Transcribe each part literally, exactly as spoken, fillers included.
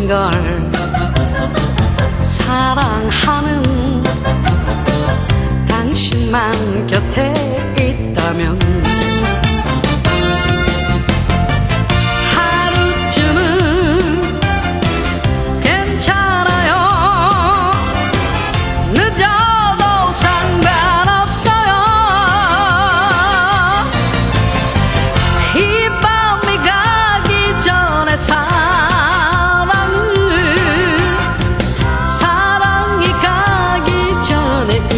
모든 걸 사랑하는 당신만 곁에 있다면 하루쯤은 괜찮아요. 늦어도 상관없어요. 이 밤이 가기 전에 사랑을 사랑이 가기 전에 이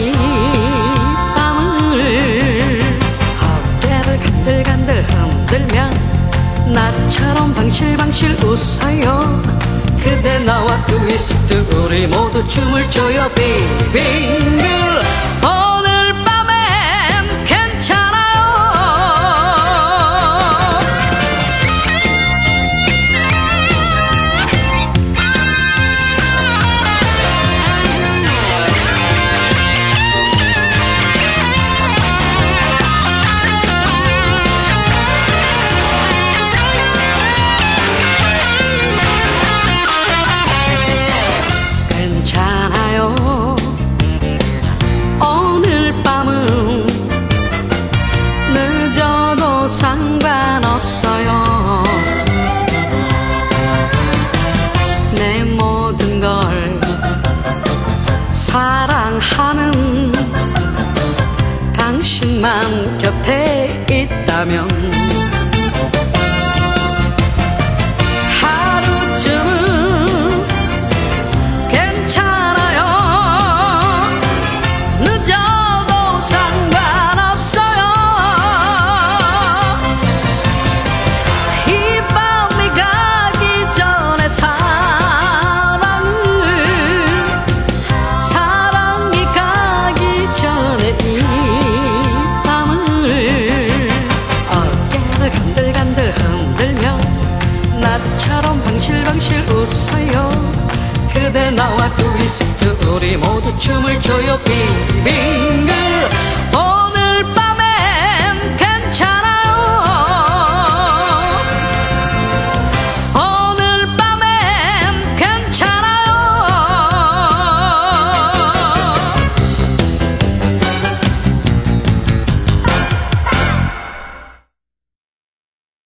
밤을 어깨를 간들간들 흔들며 나처럼 방실방실 웃어요. 그대 나와 트위스트 우리 모두 춤을 춰요. 빙빙글 오늘 밤엔 괜찮아요. 괜찮아요. 오늘 밤은 늦어도 상관없어요. 내 모든 걸 사랑하는 당신만 곁에 있다면 나처럼 방실방실 웃어요. 그대 나와 트위스트 우리 모두 춤을 춰요. 빙빙글